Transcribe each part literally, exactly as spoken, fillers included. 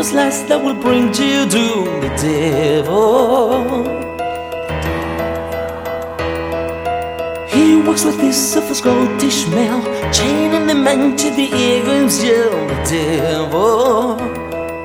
those lies that will bring you to the devil. He walks like this of a Scottish male, chaining the man to the eagle's yell, the devil.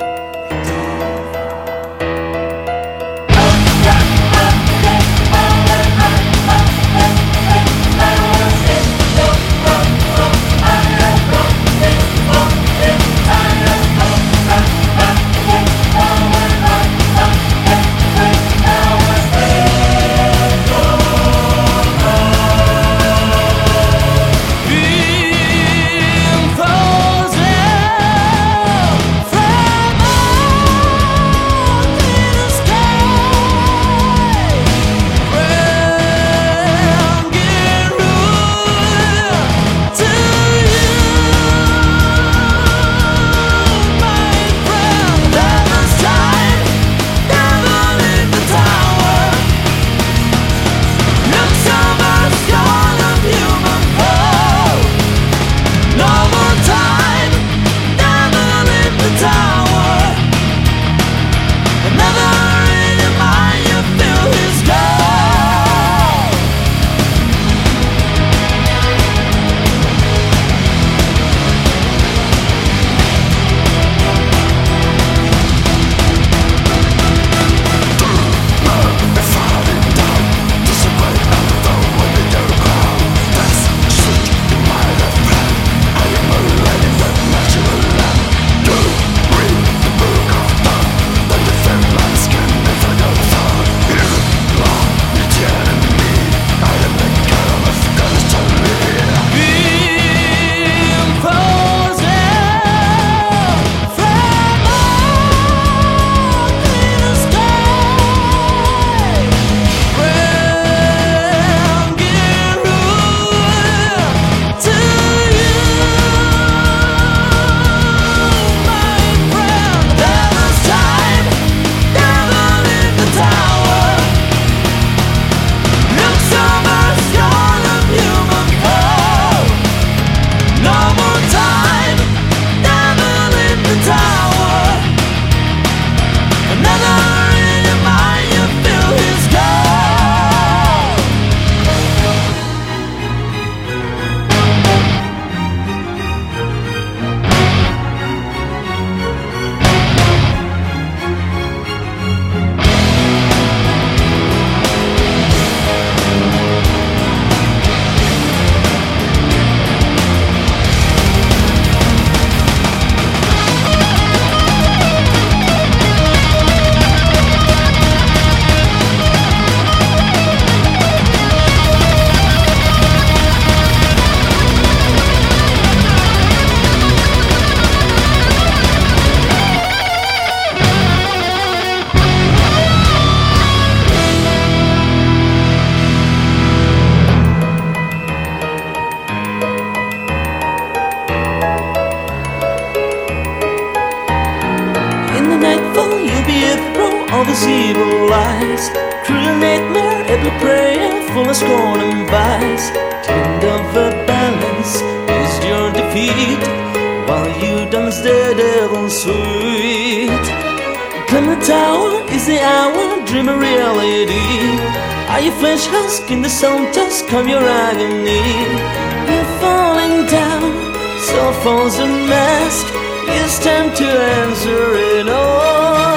All these evil lies, cruel nightmare, every prayer full of scorn and vice. Kind of a balance is your defeat, while you dance the devil's sweet. Climb the tower, is the hour, dream a reality. Are you flesh husk in the sound tusk of your agony? You're falling down, so falls the mask. It's time to answer it all.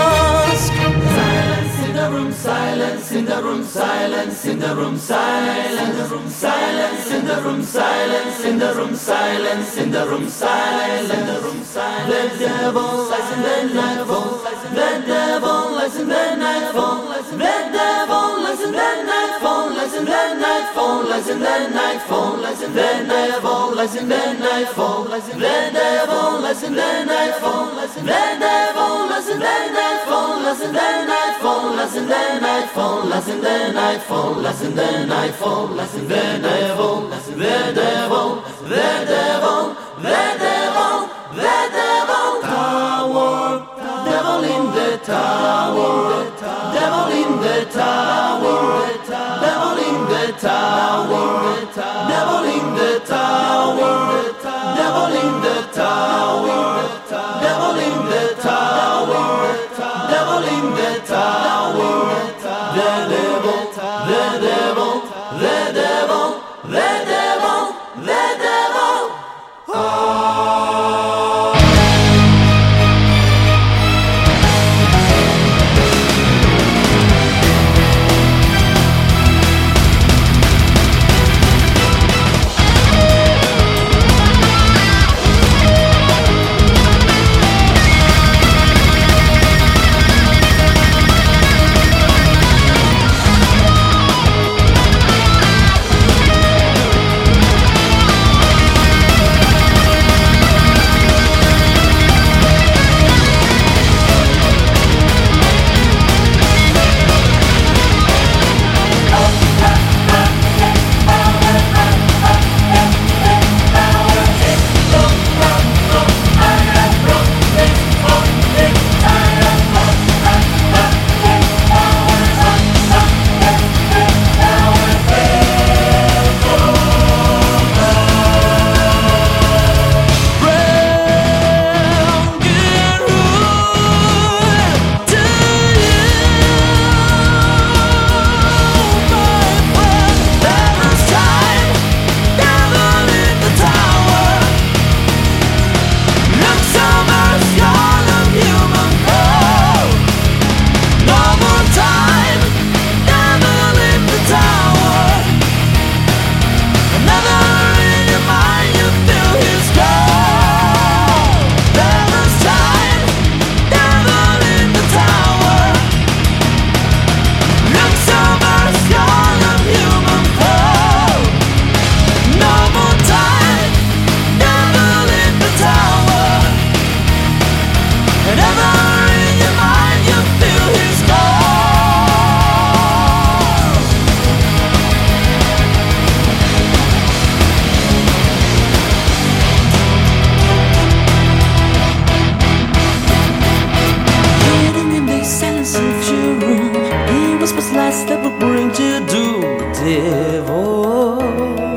Silence in the room, silence in the room, silence in the room, silence in the room, silence in the room, silence in the room, silence in the room, silence. The devil lies in the nightfall. The devil lies in the nightfall. The devil lies in the nightfall. Lies in the nightfall. Lies in the nightfall. Lies in the devil lies in the nightfall. The devil lies in the nightfall. The devil lies in the nightfall. Lies in the nightfall. Lies in the nightfall, lies in the nightfall, lies in the nightfall, lies in the devil, the devil, the devil, the devil, the devil, tower, devil in the tower, devil in the tower, devil in the tower, devil in the tower, devil in the tower, devil in the tower. He whispers lies that will bring you doom, devil.